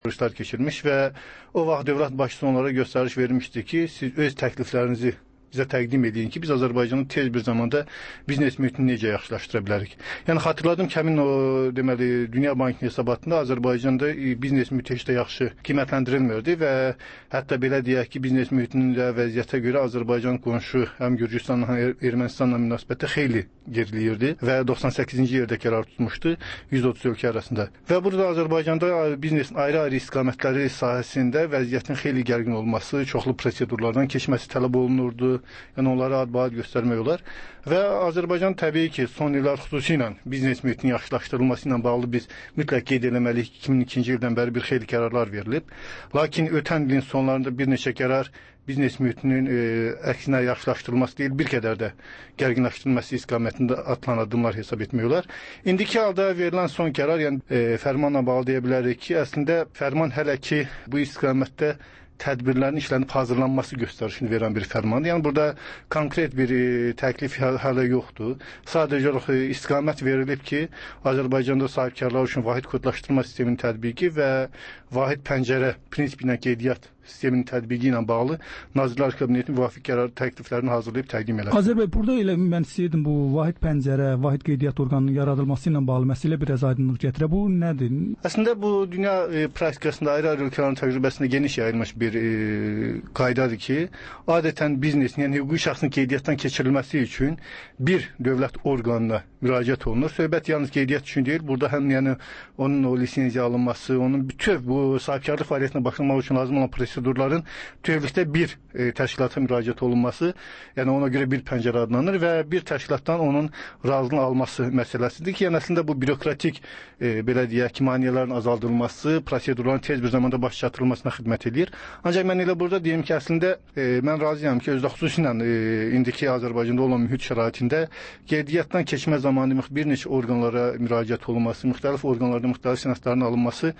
görüşlər keçirmiş və o vaxt dövlət başçısı onlara göstəriş vermişdi ki, siz öz təkliflərinizi bizə təqdim edin ki, biz Azərbaycanın tez bir zamanda biznes mühitini necə yaxşılaşdıra bilərik. Yəni xatırladım ki, həmin o deməli Dünya Bankının hesabatında Azərbaycanda biznes mühiti heç də yaxşı qiymətləndirilmirdi və hətta belə deyək ki, biznes mühitinin də vəziyyətə görə Azərbaycan qonşu həm Gürcüstanla, həm Ermənistanla münasibətdə xeyli geriləyirdi və 98-ci yerdə qərar tutmuşdu 130 ölkə arasında. Və burada Azərbaycanda biznesin ayrı-ayrı istiqamətləri sahəsində vəziyyətin xeyli gərgin olması, çoxlu prosedurlardan keçməsi tələb olunurdu. Yəni onlara ad-baad göstərmək olar. Və Azərbaycan təbii ki, son illər xüsusilə biznes mühitinin yaxşılaşdırılması ilə bağlı biz mütləq qeyd eləməliyik ki, 2002-ci ildən bəri bir xeyli qərarlar verilib. Lakin ötən ilin sonlarında bir neçə qərar biznes mühitinin əksinə yaxşılaşdırılması deyil, bir qədər də gərginləşdirilməsi istiqamətində atılan addımlar hesab etmək olar. İndiki halda verilən son qərar, yəni fərmanla bağlı deyə bilərik ki, əslində fərman hələ ki bu istiqamətdə tədbirlərin işlənib hazırlanması göstərişini verən bir fərmandır. Yəni burada konkret bir təklif hələ yoxdur. Sadəcə istiqamət verilib ki, Azərbaycanda sahibkarlar üçün vahid kodlaşdırma sisteminin tətbiqi və vahid pəncərə prinsipi ilə qeydiyyat sisteminin tətbiqi ilə bağlı Nazirlər Kabinetinin müvafiq qərar təkliflərini hazırlayıb təqdim edir. Azərbaycan burada elə mən istəyirdim bu vahid pəncərə, vahid qeydiyyat orqanının yaradılması ilə bağlı məsələ biraz aydınlıq gətirə. Bu nədir? Əslində bu dünya praktikasında ayrı-ayrı ölkələrin təcrübəsində geniş yayılmış bir qaydadır ki, adətən biznesin, yəni hüquqi şəxsin qeydiyyatdan keçirilməsi üçün bir dövlət orqanına müraciət olunur. Söhbət yalnız qeydiyyat üçün deyil, burada həm yəni onun o lisenziya alınması, onun bütün bu sahibkarlıq fəaliyyətinə başlamaq üçün lazım olan prosedurların bütövlükdə bir təşkilata müraciət olunması, yəni ona görə bir pəncərə adlanır və bir təşkilatdan onun razılığını alması məsələsidir ki, yəni əslində bu bürokratik belə deyək ki, maneələrin azaldılması, prosedurların tez bir zamanda baş çatdırılmasına xidmət edir. Ancaq mən elə burada deyim ki, əslində mən razıyam ki, özdə xüsusilə indiki Azərbaycanda olan mühit şəraitində qeydiyyatdan keçmə zamanı bir neçə orqanlara müraciət olunması, müxtəlif orqanlarda müxtəlif sənədlərin alınması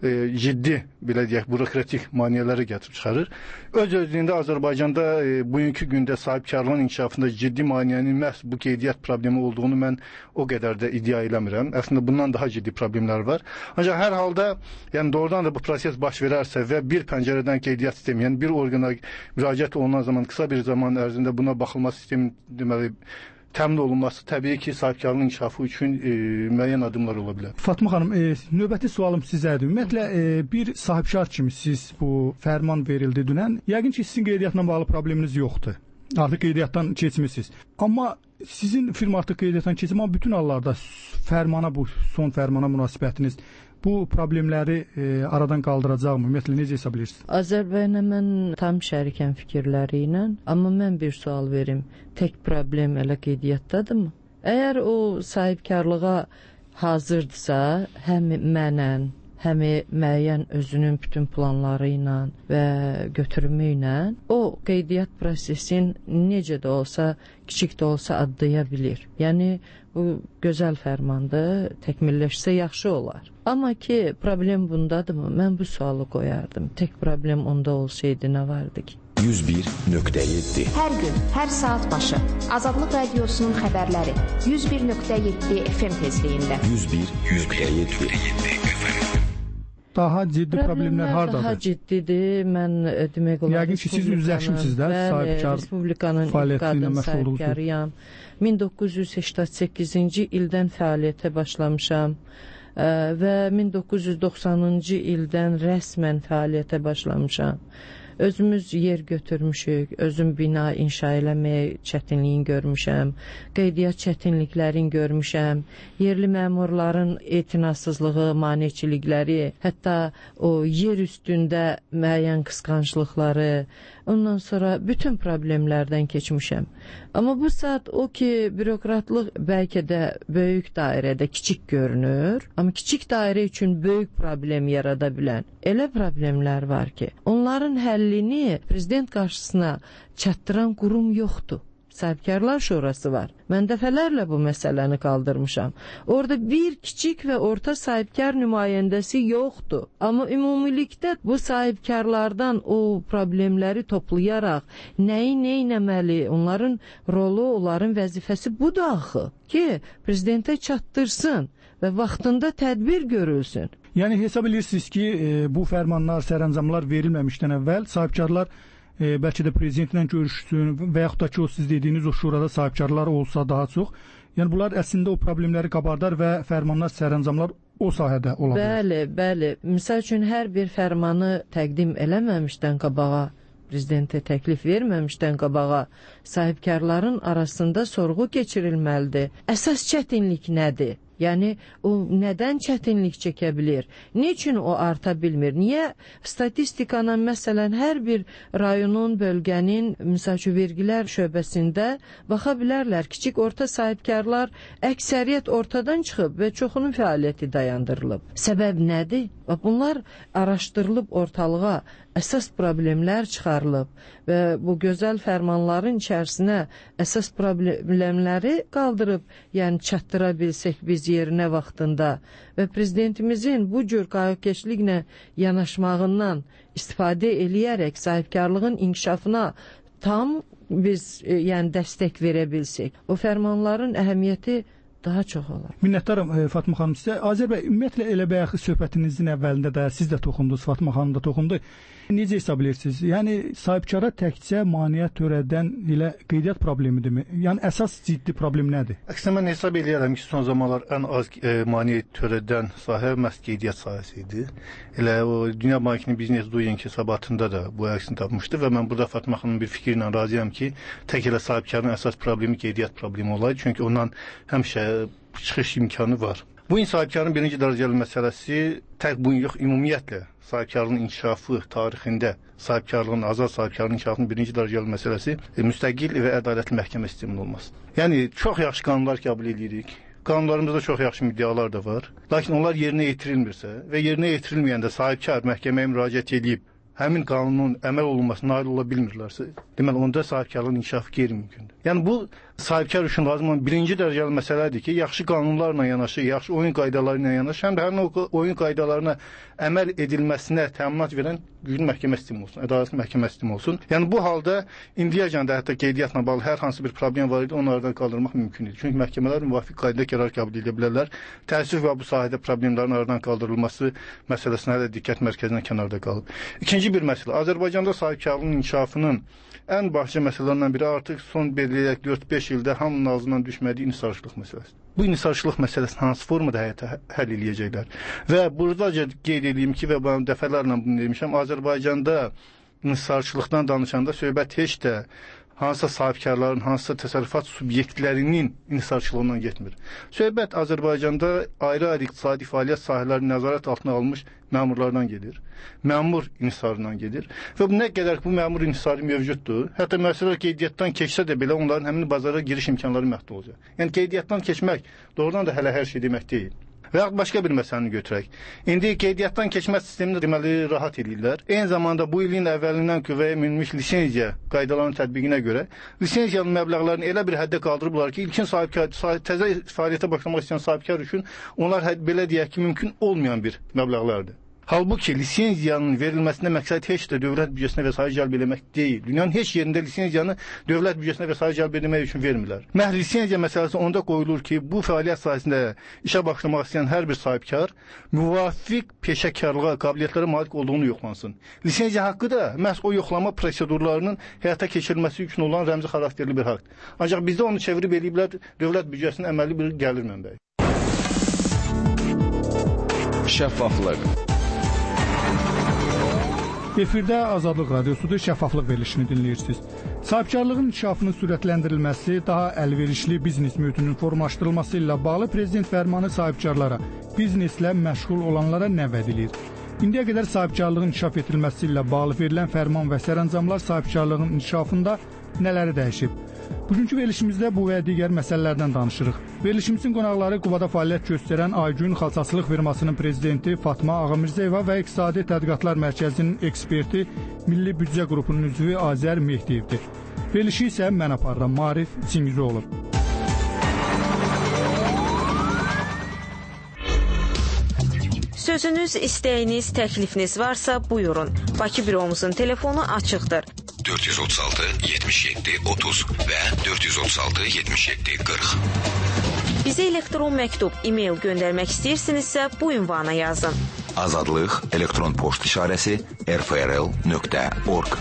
ciddi, belə deyək, bürokratik maneələri gətirib çıxarır. Öz-özlüyündə Azərbaycanda bugünkü gündə sahibkarlığın inkişafında ciddi maneənin məhz bu qeydiyyat problemi olduğunu mən o qədər də iddia eləmirəm. Əslində bundan daha ciddi problemlər var. Ancaq hər halda, yəni doğrudan da bu proses baş verərsə və bir pəncərədən qeydiyyat sistemi, yəni bir orqana müraciət olunan zaman qısa bir zaman ərzində buna baxılması sistemi deməli təmin olunması təbii ki, sahibkarlığın inkişafı üçün müəyyən addımlar ola bilər. Fatma xanım, növbəti sualım sizədir. Ümumiyyətlə, bir sahibkar kimi siz bu fərman verildi dünən. Yəqin ki, sizin qeydiyyatla bağlı probleminiz yoxdur. Artıq qeydiyyatdan keçmisiniz. Amma sizin firma artıq qeydiyyatdan keçib, amma bütün hallarda fərmana, bu son fərmana münasibətiniz bu problemləri aradan qaldıracaqmı? Ümumiyyətlə, necə hesab edirsiniz? Azərbaycana mən tam şərikəm fikirləri ilə, amma mən bir sual verim. Tək problem elə qeydiyyatdadırmı? Əgər o sahibkarlığa hazırdırsa, həm mənən, həm müəyyən özünün bütün planları ilə və götürümü ilə o qeydiyyat prosesin necə də olsa, kiçik də olsa addaya bilir. Yəni bu gözəl fərmandır, təkmilləşsə yaxşı olar. Amma ki, problem bundadırmı? Mən bu sualı qoyardım. Tək problem onda olsaydı nə vardı ki? 101.7 Hər gün, hər saat başı Azadlıq Radiosunun xəbərləri 101.7 FM tezliyində. 101.7 Daha ciddi problemlər hardadır? Daha ciddidir. Mən demək olar yəqin ki, siz üzləşmisiniz də sahibkar Respublikanın ilk qadın sahibkarıyam. 1988-ci ildən fəaliyyətə başlamışam və 1990-cı ildən rəsmən fəaliyyətə başlamışam. Özümüz yer götürmüşük, özüm bina inşa eləməyə çətinliyin görmüşəm, qeydiyyat çətinliklərini görmüşəm, yerli məmurların etinasızlığı, maneçilikləri, hətta o yer üstündə müəyyən qısqanclıqları, ondan sonra bütün problemlərdən keçmişəm. Amma bu saat o ki, bürokratlıq bəlkə də böyük dairədə kiçik görünür, amma kiçik dairə üçün böyük problem yarada bilən elə problemlər var ki, onların həllini prezident qarşısına çatdıran qurum yoxdur. Sahibkarlar Şurası var. Mən dəfələrlə bu məsələni qaldırmışam. Orada bir kiçik və orta sahibkar nümayəndəsi yoxdur. Amma ümumilikdə bu sahibkarlardan o problemləri toplayaraq nəyi neynəməli, onların rolu, onların vəzifəsi budur axı ki, prezidentə çatdırsın və vaxtında tədbir görülsün. Yəni hesab edirsiniz ki, bu fərmanlar, sərəncamlar verilməmişdən əvvəl sahibkarlar bəlkə də prezidentlə görüşsün və yaxud da ki, o siz dediyiniz o şurada sahibkarlar olsa daha çox. Yəni bunlar əslində o problemləri qabardar və fərmanlar, sərəncamlar o sahədə ola bilər. Bəli. Misal üçün hər bir fərmanı təqdim eləməmişdən qabağa, prezidentə təklif verməmişdən qabağa sahibkarların arasında sorğu keçirilməlidir. Əsas çətinlik nədir? Yəni, o nədən çətinlik çəkə bilir? Niçin o arta bilmir? Niyə statistikana məsələn hər bir rayonun, bölgənin, misal üçün vergilər şöbəsində baxa bilərlər, kiçik orta sahibkarlar əksəriyyət ortadan çıxıb və çoxunun fəaliyyəti dayandırılıb. Səbəb nədir? Bunlar araşdırılıb ortalığa, əsas problemlər çıxarılıb və bu gözəl fərmanların içərisinə əsas problemləri qaldırıb, yəni çatdıra bilsək biz yerinə vaxtında və prezidentimizin bu cür qayğıkeşliklə yanaşmağından istifadə eləyərək sahibkarlığın inkişafına tam biz yəni dəstək verə bilsək, o fərmanların əhəmiyyəti daha çox olar. Minnətdaram Fatma xanım sizə. Azər bəy, ümumiyyətlə elə bayaq söhbətinizin əvvəlində də siz də toxundunuz, Fatma xanım da toxundu. Necə hesab edirsiniz? Yəni sahibkara təkcə maneə törədən elə qeydiyyat problemidirmi? Yəni əsas ciddi problem nədir? Əksinə mən hesab edirəm ki, son zamanlar ən az maneə törədən sahə məhz qeydiyyat sahəsi idi. Elə o Dünya Bankının Business Doing hesabatında da bu əksini tapmışdı və mən burada Fatma xanımın bir fikri ilə razıyam ki, tək elə sahibkarın əsas problemi qeydiyyat problemi olaydı. Çünki ondan həmişə çıxış imkanı var. Bu sahibkarın birinci dərəcəli məsələsi tək bu yox, ümumiyyətlə sahibkarlığın inkişafı tarixində sahibkarlığın, azad sahibkarlığın inkişafının birinci dərəcəli məsələsi müstəqil və ədalətli məhkəmə sisteminin olması. Yəni çox yaxşı qanunlar qəbul edirik. Qanunlarımızda çox yaxşı müddəalar da var. Lakin onlar yerinə yetirilmirsə və yerinə yetirilməyəndə sahibkar məhkəməyə müraciət edib həmin qanunun əməl olunmasına nail ola bilmirlərsə, deməli onda sahibkarlığın inkişafı qeyri-mümkündür. Yəni bu sahibkar üçün lazım olan birinci dərəcəli məsələdir ki, yaxşı qanunlarla yanaşı, yaxşı oyun qaydaları ilə yanaşı, həm də həmin o oyun qaydalarına əməl edilməsinə təminat verən güclü məhkəmə sistemi olsun, ədalətli məhkəmə sistemi olsun. Yəni bu halda indiyəcən də hətta qeydiyyatla bağlı hər hansı bir problem var idi, onlardan qaldırmaq mümkün idi. Çünki məhkəmələr müvafiq qaydada qərar qəbul edə bilərlər. Təəssüf və bu sahədə problemlərin aradan qaldırılması məsələsinə hələ diqqət mərkəzindən kənarda qalıb. İkinci bir məsələ, Azərbaycanda sahibkarlığın inkişafının ən başlıca məsələlərindən biri artıq son 4-5 ildə hamının ağzından düşmədiyi inhisarçılıq məsələsidir. Bu inhisarçılıq məsələsini hansı formada həyata həll eləyəcəklər? Və buradaca qeyd edeyim ki, və mən dəfələrlə bunu demişəm, Azərbaycanda inhisarçılıqdan danışanda söhbət heç də hansısa sahibkarların, hansısa təsərrüfat subyektlərinin inhisarçılığından getmir. Söhbət Azərbaycanda ayrı-ayrı iqtisadi fəaliyyət sahələri nəzarət altına almış məmurlardan gedir. Məmur inhisarından gedir. Və nə qədər ki, bu məmur inhisarı mövcuddur, hətta müəssisələr qeydiyyatdan keçsə də belə onların həmin bazara giriş imkanları məhdud olacaq. Yəni qeydiyyatdan keçmək doğrudan da hələ hər şey demək deyil. Və yaxud başqa bir məsələni götürək. İndi qeydiyyatdan keçmə sistemini deməli rahat edirlər. Eyni zamanda bu ilin əvvəlindən qüvvəyə minmiş lisenziya qaydalarının tətbiqinə görə lisenziyanın məbləğlərini elə bir həddə qaldırıblar ki, ilkin təzə fəaliyyətə başlamaq istəyən sahibkar üçün onlar belə deyək ki, mümkün olmayan bir məbləğlərdir. Halbuki lisenziyanın verilməsində məqsəd heç də dövlət büdcəsinə vəsait cəlb etmək deyil. Dünyanın heç yerində lisenziyanı dövlət büdcəsinə vəsait cəlb etmək üçün vermirlər. Məhz lisenziya məsələsi onda qoyulur ki, bu fəaliyyət sahəsində işə başlamaq istəyən hər bir sahibkar müvafiq peşəkarlığa, qabiliyyətlərə malik olduğunu yoxlansın. Lisenziya haqqı da məhz o yoxlama prosedurlarının həyata keçirilməsi üçün olan rəmzi xarakterli bir haqqdır. Ancaq bizdə onu çevirib eləyiblər dövlət büdcəsinin əməlli bir gəlir mənbəyi. Şəffaflıq. Efirdə Azadlıq Radiosudur, şəffaflıq verilişini dinləyirsiniz. Sahibkarlığın inkişafının sürətləndirilməsi, daha əlverişli biznes mühitinin formalaşdırılması ilə bağlı prezident fərmanı sahibkarlara, bizneslə məşğul olanlara nə vəd edir? İndiyə qədər sahibkarlığın inkişaf etdirilməsi ilə bağlı verilən fərman və sərəncamlar sahibkarlığın inkişafında nələri dəyişib? Bugünkü verilişimizdə bu və digər məsələlərdən danışırıq. Verilişimizin qonaqları Qubada fəaliyyət göstərən Aygün Xalçaçılıq firmasının prezidenti Fatma Ağamirzəyeva və İqtisadi Tədqiqatlar Mərkəzinin eksperti Milli Büdcə qrupunun üzvü Azər Mehdiyevdir. Verilişi isə mən aparıram, Marif Çingizoğlu. Sözünüz, istəyiniz, təklifiniz varsa buyurun. Bakı büromuzun telefonu açıqdır. 436 77 30 və 436 77 40. Bizə elektron məktub, e-mail göndərmək istəyirsinizsə bu ünvana yazın. Azadlıq elektron poçt işarəsi rfrl.org.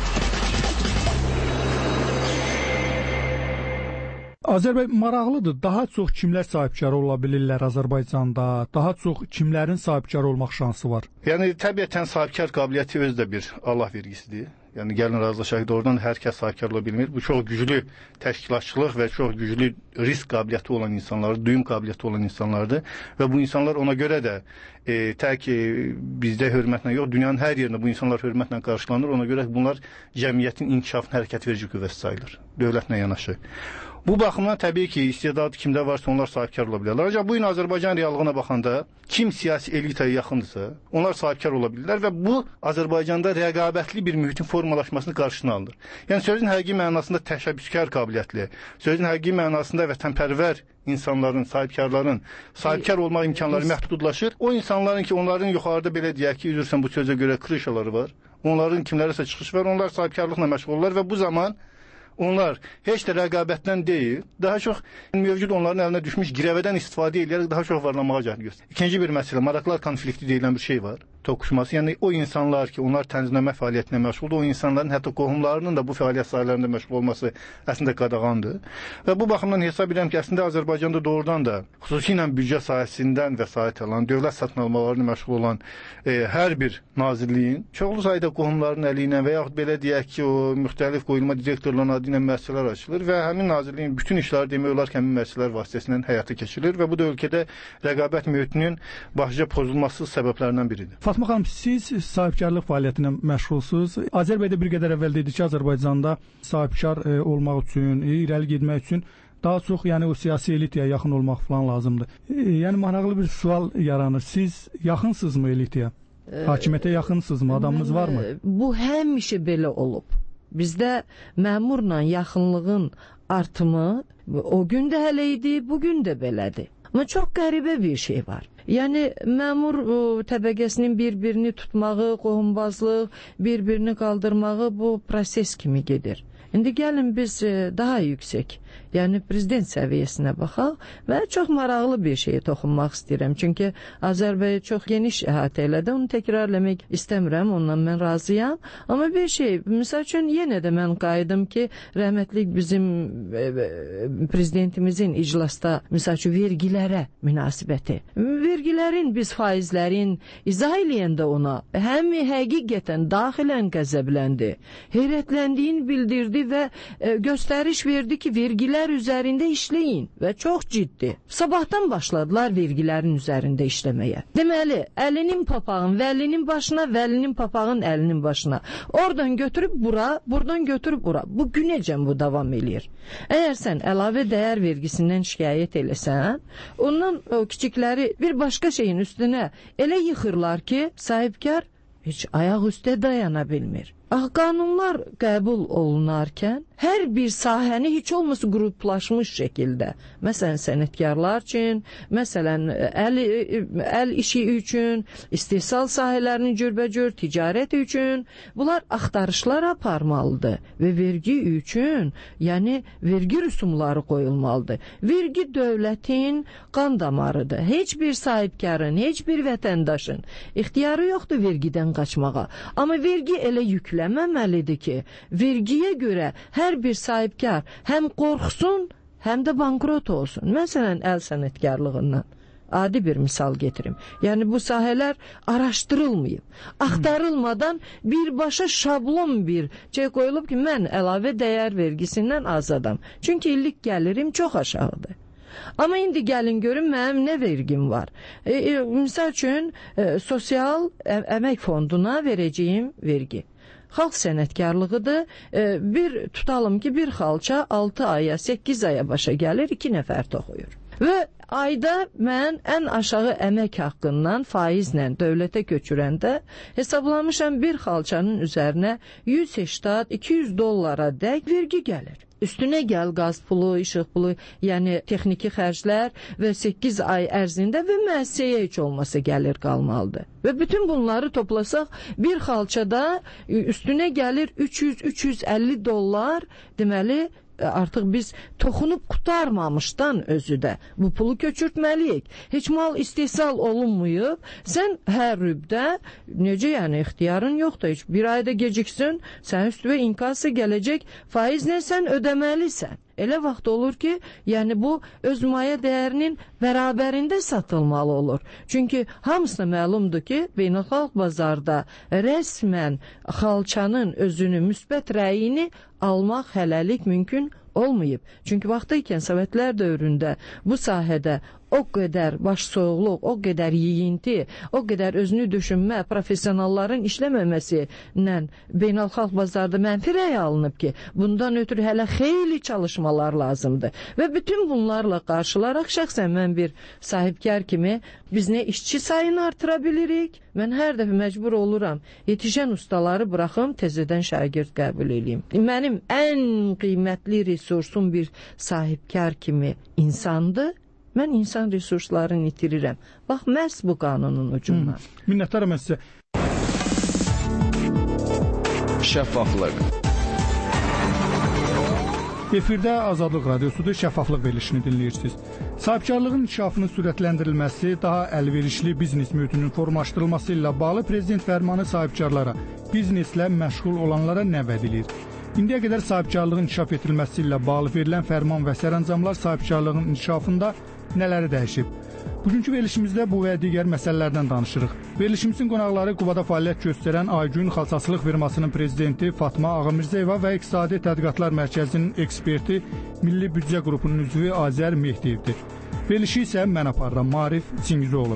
Azərbaycan maraqlıdır. Daha çox kimlər sahibkar ola bilirlər Azərbaycanda? Daha çox kimlərin sahibkar olmaq şansı var? Yəni təbiətən sahibkar qabiliyyəti özü də bir Allah vergisidir. Yəni gəlin razılaşaq ki, oradan hər kəs sahibkar ola bilmir. Bu çox güclü təşkilatçılıq və çox güclü risk qabiliyyəti olan insanlardır, duyum qabiliyyəti olan insanlardır və bu insanlar ona görə də tək bizdə hörmətlə yox, dünyanın hər yerində bu insanlar hörmətlə qarşılanır. Ona görə bunlar cəmiyyətin inkişafına hərəkət verici qüvvəsi sayılır, dövlətlə yanaşı. Bu baxımdan təbii ki, istedadı kimdə varsa onlar sahibkar ola bilərlər. Ancaq bu gün Azərbaycan reallığına baxanda kim siyasi elitaya yaxındırsa, onlar sahibkar ola bilirlər və bu Azərbaycanda rəqabətli bir mühitin formalaşmasını qarşısına alır. Yəni sözün həqiqi mənasında təşəbbüskar qabiliyyətli, sözün həqiqi mənasında vətənpərvər insanların, sahibkarların sahibkar olmaq imkanları məhdudlaşır. O insanların ki, onların yuxarıda belə deyək ki, üzrsən bu sözə görə krişaları var, onların kimlərəsə çıxış var, onlar sahibkarlıqla məşğul olurlar və bu zaman onlar heç də rəqabətdən deyil, daha çox mövcud onların əlinə düşmüş girəvədən istifadə edərək daha çox varlanmağa cəhd göstərir. İkinci bir məsələ, maraqlar konflikti deyilən bir şey var. Toqquşması, yəni o insanlar ki, onlar tənzimləmə fəaliyyətinə məşğuldur, o insanların hətta qohumlarının da bu fəaliyyət sahələrində məşğul olması əslində qadağandır. Və bu baxımdan hesab edirəm ki, əslində Azərbaycanda doğrudan da xüsusilə büdcə sahəsindən vəsait alan, dövlət satın almalarına məşğul olan hər bir nazirliyin çoxlu sayda qohumların əli ilə və yaxud belə deyək ki, o müxtəlif qoyulma direktorlarının adı ilə müəssisələr açılır və həmin nazirliyin bütün işləri demək olar ki, həmin müəssisələr vasitəsilə həyata keçirilir və bu da ölkədə rəqabət mühitinin başlıca pozulması səbəblərindən biridir. Fatma xanım, siz sahibkarlıq fəaliyyətinə məşğulsunuz. Azərbaycanda bir qədər əvvəl dedi ki, Azərbaycanda sahibkar olmaq üçün, irəli getmək üçün daha çox, yəni o siyasi elitaya yaxın olmaq falan lazımdır. Yəni maraqlı bir sual yaranır. Siz yaxınsınızmı elitaya? Hakimiyyətə yaxınsınızmı? Adamınız varmı? Bu həmişə belə olub. Bizdə məmurla yaxınlığın artımı o gün də hələ idi, bu gün də belədir. Amma çox qəribə bir şey var. Yəni məmur təbəqəsinin bir-birini tutmağı, qohumbazlıq, bir-birini qaldırmağı bu proses kimi gedir. İndi gəlin biz daha yüksək, yəni prezident səviyyəsinə baxaq və çox maraqlı bir şeyə toxunmaq istəyirəm. Çünki Azərbaycan çox geniş əhatə elədi, onu təkrarlamaq istəmirəm, ondan mən razıyam. Amma bir şey, misal üçün yenə də mən qayıdım ki, rəhmətlik bizim prezidentimizin iclasda, misal üçün vergilərə münasibəti. Vergilərin, biz faizlərin izah eləyəndə ona həm həqiqətən daxilən qəzəbləndi, heyrətləndiyin bildirdi və göstəriş verdi ki, vergilər üzərində işləyin və çox ciddi. Sabahdan başladılar vergilərin üzərində işləməyə. Deməli, əlinin papağın vəlinin başına, vəlinin papağın əlinin başına. Oradan götürüb bura, buradan götürüb bura. Bu günəcən bu davam eləyir. Əgər sən əlavə dəyər vergisindən şikayət eləsən, ondan o kiçikləri bir başqa şeyin üstünə elə yıxırlar ki, sahibkar heç ayaq üstə dayana bilmir. Qanunlar qəbul olunarkən hər bir sahəni heç olmasa qruplaşmış şəkildə, məsələn sənətkarlar üçün, məsələn əl işi üçün, istehsal sahələrinin cürbəcür ticarət üçün bunlar axtarışlar aparmalıdır və vergi üçün, yəni vergi rüsumları qoyulmalıdır. Vergi dövlətin qan damarıdır. Heç bir sahibkarın, heç bir vətəndaşın ixtiyarı yoxdur vergidən qaçmağa. Amma vergi elə yükləməməlidir ki, vergiyə görə hər bir sahibkar həm qorxsun, həm də bankrot olsun. Məsələn, əl sənətkarlığından. Adi bir misal getirim. Yəni bu sahələr araşdırılmayıb. Axtarılmadan birbaşa şablon bir şey qoyulub ki, mən əlavə dəyər vergisindən azadam. Çünki illik gəlirim çox aşağıdır. Amma indi gəlin görün mənim nə vergim var. Misal üçün, sosial əmək fonduna verəcəyim vergi. Xalq sənətkarlığıdır. Bir tutalım ki, bir xalça 6 aya, 8 aya başa gəlir, 2 nəfər toxuyur. Və ayda mən ən aşağı əmək haqqından faizlə dövlətə köçürəndə hesablamışam bir xalçanın üzərinə 180-200 dollara dək vergi gəlir. Üstünə gəl qaz pulu, işıq pulu, yəni texniki xərclər və 8 ay ərzində və müəssisəyə heç olmasa gəlir qalmalıdır. Və bütün bunları toplasaq, bir xalçada üstünə gəlir 300-350 dollar, deməli artıq biz toxunub qutarmamışdan özü də bu pulu köçürtməliyik. Heç mal istehsal olunmayıb. Sən hər rübdə necə yəni ixtiyarın yoxdur. Heç bir ayda geciksin, sən üstüvə inkası gələcək faizlə sən ödəməlisən. Elə vaxt olur ki, yəni bu öz mayə dəyərinin bərabərində satılmalı olur. Çünki hamısına məlumdur ki, beynəlxalq bazarda rəsmən xalçanın özünü müsbət rəyini almaq hələlik mümkün olmayıb. Çünki vaxtı ikən Sovetlər dövründə bu sahədə o qədər başsoğuqluq, o qədər yiyinti, o qədər özünü düşünmə, professionalların işləməməsi ilə beynəlxalq bazarda mənfi rəy alınıb ki, bundan ötürü hələ xeyli çalışmalar lazımdır. Və bütün bunlarla qarşılaraq şəxsən mən bir sahibkar kimi biz nə işçi sayını artıra bilirik, mən hər dəfə məcbur oluram yetişən ustaları buraxım, təzədən şagird qəbul edeyim. Mənim ən qiymətli resursum bir sahibkar kimi insandır. Mən insan resurslarını itirirəm. Bax, məhz bu qanunun ucundan. Minnətdaram mən sizə. Şəffaflıq. Efirdə Azadlıq Radiosudur, şəffaflıq verilişini dinləyirsiniz. Sahibkarlığın inkişafının sürətləndirilməsi, daha əlverişli biznes mühitinin formalaşdırılması ilə bağlı Prezident fərmanı sahibkarlara, bizneslə məşğul olanlara nə vəd edir? İndiyə qədər sahibkarlığın inkişaf etdirilməsi ilə bağlı verilən fərman və sərəncamlar sahibkarlığın inkişafında nələri dəyişib? Bugünkü verilişimizdə bu və digər məsələlərdən danışırıq. Verilişimizin qonaqları Qubada fəaliyyət göstərən Aygün Xalçaçılıq firmasının prezidenti Fatma Ağamirzəyeva və İqtisadi Tədqiqatlar Mərkəzinin eksperti Milli Büdcə qrupunun üzvü Azər Mehdiyevdir. Verilişi isə mən aparıram, Marif Çingizoğlu.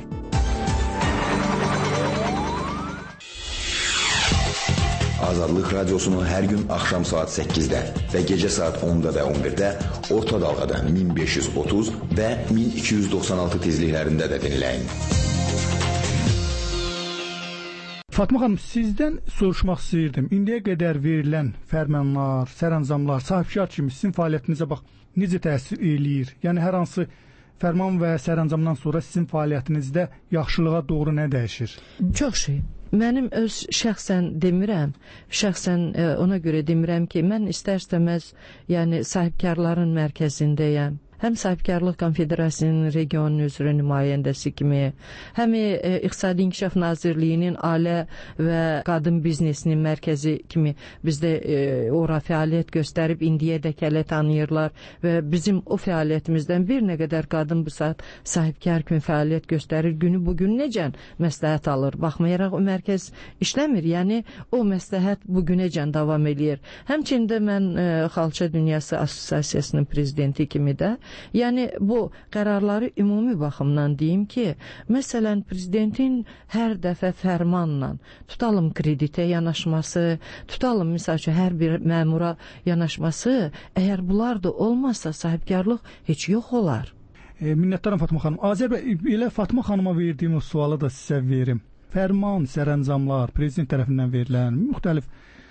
Azadlıq Radiosunu hər gün axşam saat 8-də və gecə saat 10-da və 11-də orta dalğada 1530 və 1296 tezliklərində də dinləyin. Fatma xanım, sizdən soruşmaq istəyirdim. İndiyə qədər verilən fərmanlar, sərəncamlar, sahibkar kimi sizin fəaliyyətinizə bax, necə təsir eləyir? Yəni, hər hansı fərman və sərəncamdan sonra sizin fəaliyyətinizdə yaxşılığa doğru nə dəyişir? Çox şey. Mənim öz şəxsən demirəm, ona görə demirəm ki, mən istər-istəməz, yəni sahibkarların mərkəzindəyəm. Həm Sahibkarlıq Konfederasiyasının region üzrə nümayəndəsi kimi, həm İqtisadi İnkişaf Nazirliyinin ailə və qadın biznesinin mərkəzi kimi bizdə ora fəaliyyət göstərib indiyədək hələ tanıyırlar və bizim o fəaliyyətimizdən bir nə qədər qadın bu saat sahibkar kimi fəaliyyət göstərir. Günü bugün necə məsləhət alır. Baxmayaraq o mərkəz işləmir. Yəni o məsləhət bugünəcən davam eləyir. Həmçində mən Xalça Dünyası Assosiasiyasının prezidenti kimi də yəni bu qərarları ümumi baxımdan deyim ki, məsələn, prezidentin hər dəfə fərmanla, tutalım kreditə yanaşması, tutalım misal üçün hər bir məmura yanaşması, əgər bunlar da olmazsa sahibkarlıq heç yox olar. Minnətdaram Fatma xanım. Azər bəy, elə Fatma xanıma verdiyim o sualı da sizə verim. Fərman, sərəncamlar, prezident tərəfindən verilən müxtəlif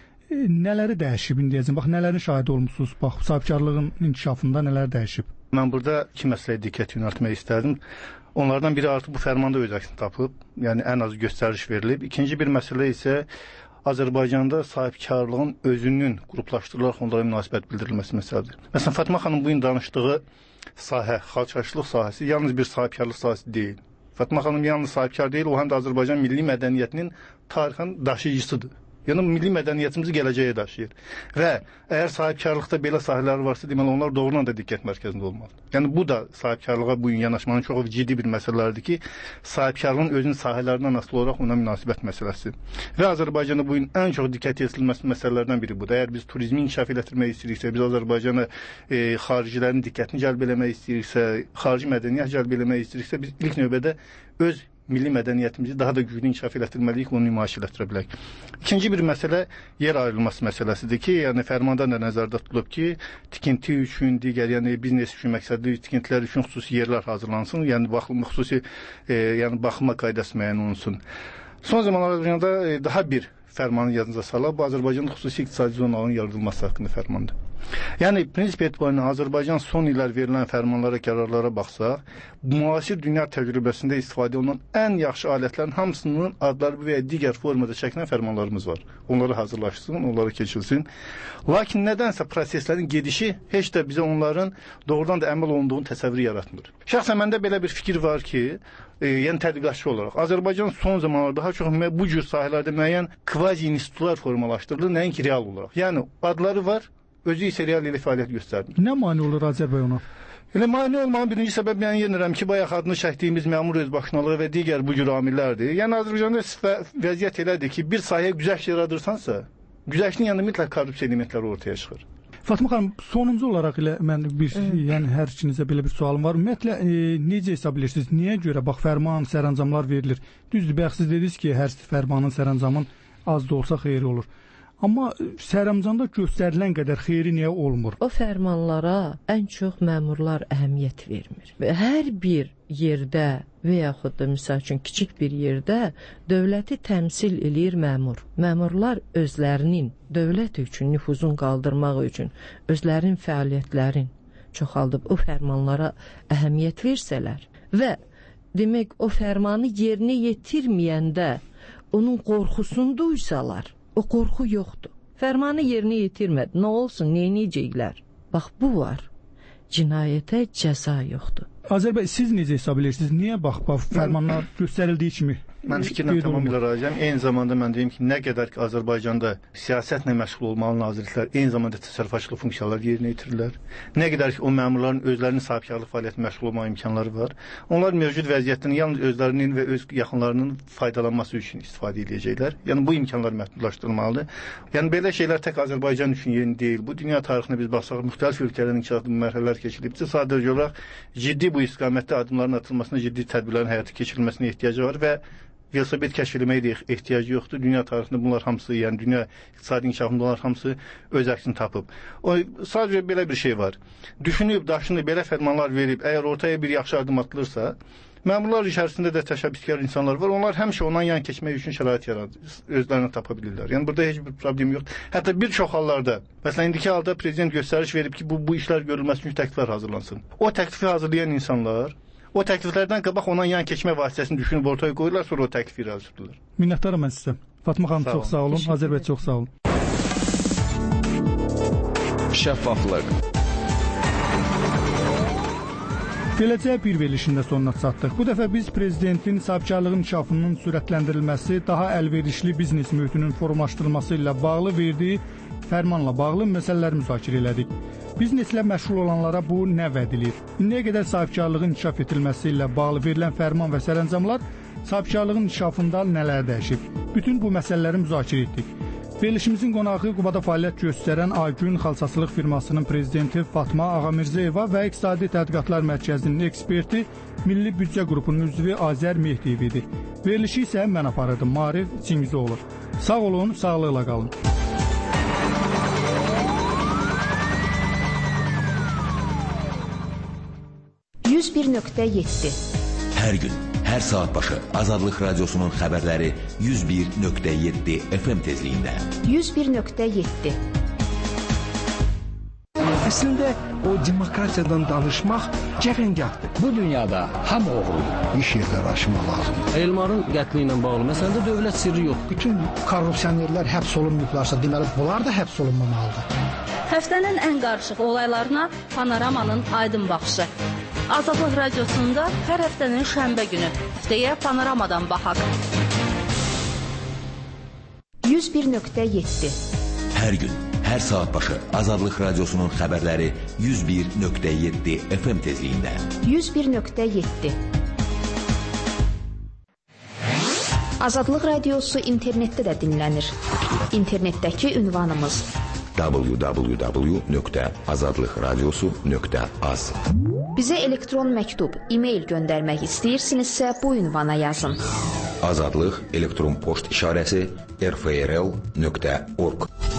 nələri dəyişib indiyəcən? Bax, nələrin şahidi olmuşsunuz? Bax, sahibkarlığın inkişafında nələr dəyişib? Mən burada iki məsələyə diqqət yönəltmək istərdim. Onlardan biri artıq bu fərmanda öz əksini tapıb, yəni ən az göstəriş verilib. İkinci bir məsələ isə Azərbaycanda sahibkarlığın özünün qruplaşdırılaraq onlara münasibət bildirilməsi məsələdir. Məsələn, Fatma xanım bugün danışdığı sahə, xalçaçılıq sahəsi yalnız bir sahibkarlıq sahəsi deyil. Fatma xanım yalnız sahibkar deyil, o həm də Azərbaycan milli mədəniyyətinin tarixin daşıyıcısıdır. Yəni milli mədəniyyətimizi gələcəyə daşıyır. Və əgər sahibkarlıqda belə sahələr varsa, deməli onlar doğrudan da diqqət mərkəzində olmalıdır. Yəni bu da sahibkarlığa bu gün yanaşmanın çox ciddi bir məsələlərdir ki, sahibkarlığın özünün sahələrindən asılı olaraq ona münasibət məsələsi. Və Azərbaycanda bu gün ən çox diqqət yetirilməsi məsələlərdən biri budur. Əgər biz turizmi inkişaf etdirmək istəyiriksə, biz Azərbaycana xaricilərin diqqətini cəlb eləmək istəyiriksə, xarici mədəniyyət cəlb eləmək istəyiriksə, biz ilk növbədə öz milli mədəniyyətimizi daha da güclü inkişaf etdirməliyik, onu nümayiş etdirə bilərik. İkinci bir məsələ yer ayrılması məsələsidir ki, yəni fərmanda da nəzərdə tutulub ki, tikinti üçün, digər yəni biznes üçün məqsədli tikintilər üçün xüsusi yerlər hazırlansın, yəni xüsusi yəni baxma qaydası müəyyən olunsun. Son zamanlarda daha bir fərmanı yadınıza salaq, bu Azərbaycanda xüsusi iqtisadi zonaların yaradılması haqqında fərmandır. Yəni prinsip etibarıyla Azərbaycan son illər verilən fərmanlara, qərarlara baxsaq, müasir dünya təcrübəsində istifadə olunan ən yaxşı alətlərin hamısının adları və ya digər formada çəkilən fərmanlarımız var. Onları hazırlaşsın, onları keçilsin. Lakin nədənsə proseslərin gedişi heç də bizə onların doğrudan da əməl olunduğunu təsəvvür yaratmır. Şəxsən məndə belə bir fikir var ki, yəni tədqiqatçı olaraq Azərbaycan son zamanlarda daha çox bu cür sahələrdə müəyyən kvazi institutlar formalaşdırılır, nəinki real olaraq. Yəni adları var, özü isə real ilə fəaliyyət göstərmir. Nə mane olur Azərbaycana? Elə mane olmanın birinci səbəb mən yenirəm ki, bayaq adını çəkdiyimiz məmur özbaşınalığı və digər bu cür amillərdir. Yəni Azərbaycanda vəziyyət elədir ki, bir sahəyə güzəşt yaradırsansa, güzəştin yanında mütləq korrupsiya elementləri ortaya çıxır. Fatma xanım, sonuncu olaraq elə mən yəni hər ikinizə belə bir sualım var. Ümumiyyətlə necə hesab edirsiniz? Niyə görə bax fərman, sərəncamlar verilir? Düzdür, bayaq siz dediniz ki, hər fərmanın, sərəncamın az da olsa xeyri olur. Amma sərəncamda göstərilən qədər xeyri niyə olmur? O fərmanlara ən çox məmurlar əhəmiyyət vermir. Və hər bir yerdə və yaxud da misal üçün kiçik bir yerdə dövləti təmsil eləyir məmur. Məmurlar özlərinin dövlət üçün nüfuzun qaldırmaq üçün özlərinin fəaliyyətlərin çoxaldıb o fərmanlara əhəmiyyət versələr və demək o fərmanı yerinə yetirməyəndə onun qorxusunu duysalar, o qorxu yoxdur. Fərmanı yerinə yetirmədi. Nə olsun, neyniyəcəklər? Bax, bu var. Cinayətə cəza yoxdur. Azərbaycan, siz necə hesab edirsiniz? Niyə bax, fərmanlar göstərildiyi kimi? Mən fikirlə tamamilə razıyam. Eyni zamanda mən deyim ki, nə qədər ki Azərbaycanda siyasətlə məşğul olmalı nazirliklər, eyni zamanda təsərrüfatçılıq funksiyaları yerinə yetirirlər. Nə qədər ki o məmurların özlərinin sahibkarlıq fəaliyyəti məşğul olma imkanları var. Onlar mövcud vəziyyətdən yalnız özlərinin və öz yaxınlarının faydalanması üçün istifadə edəcəklər. Yəni bu imkanlar məhdudlaşdırılmalıdır. Yəni belə şeylər tək Azərbaycan üçün yeni deyil. Bu dünya tarixinə biz baxsaq, müxtəlif ölkələrin inkişafı mərhələlər keçirilib. Sadəcə olaraq ciddi bu istiqamətdə addımların atılmasına, ciddi tədbirlərin həyata keçirilməsinə ehtiyacı var və velosiped kəşf eləməyə də ehtiyacı yoxdur. Dünya tarixində bunlar hamısı, yəni dünya iqtisadi inkişafında bunlar hamısı öz əksini tapıb. Sadəcə belə bir şey var. Düşünüb, daşınıb, belə fərmanlar verib, əgər ortaya bir yaxşı addım atılırsa, məmurlar içərisində də təşəbbüskar insanlar var. Onlar həmişə ondan yan keçmək üçün şərait yaradır, özlərini tapa bilirlər. Yəni burada heç bir problem yoxdur. Hətta bir çox hallarda, məsələn, indiki halda prezident göstəriş verib ki, bu işlər görülməsi üçün təkliflər hazırlansın. O təklifi hazırlayan insanlar o təkliflərdən qabaq ondan yan keçmə vasitəsini düşünüb ortaya qoyurlar, sonra o təklifi irəli sürürlər. Minnətdaram mən sizə. Fatma xanım, çox sağ olun. Azərbaycan, çox sağ olun. Şəffaflıq. Beləcə bir verilişin də sonuna çatdıq. Bu dəfə biz prezidentin sahibkarlığın inkişafının sürətləndirilməsi, daha əlverişli biznes mühitinin formalaşdırılması ilə bağlı verdiyi fərmanla bağlı məsələləri müzakirə elədik. Bizneslə məşğul olanlara bu nə vəd edir? İndiyə qədər sahibkarlığın inkişaf etdirilməsi ilə bağlı verilən fərman və sərəncamlar sahibkarlığın inkişafında nələr dəyişib? Bütün bu məsələləri müzakirə etdik. Verilişimizin qonağı Qubada fəaliyyət göstərən Aygün xalçaçılıq firmasının prezidenti Fatma Ağamirzəyeva və İqtisadi Tədqiqatlar Mərkəzinin eksperti Milli Büdcə qrupunun üzvü Azər Mehdiyev idi. Verilişi isə mən aparırdım, Maarif Çingizoğlu. Sağ olun, sağlıqla qalın. Hər gün, hər saat başı Azadlıq Radiosunun xəbərləri 101.7 FM tezliyində. 101.7. Əslində o demokratiyadan danışmaq cəfəngahdır. Bu dünyada hamı oğrudur. İş yerləri aşmaq lazımdır. Elmarın qətli ilə bağlı məsələdə dövlət sirri yox. Bütün korrupsionerlər həbs olunmayıblarsa, deməli bunlar da həbs olunmamalıdır. Həftənin ən qarışıq olaylarına Panoramanın aydın baxışı. Azadlıq Radiosunda hər həftənin şənbə günü haftaya Panoramadan baxaq. 101.7. Hər gün, hər saat başı Azadlıq Radiosunun xəbərləri 101.7 FM tezliyində. 101.7. Azadlıq Radiosu internetdə də dinlənir. İnternetdəki ünvanımız www.azadlıqradiosu.az. Bizə elektron məktub, e-mail göndərmək istəyirsinizsə bu ünvana yazın. Azadlıq elektron poçt işarəsi rfrl.org.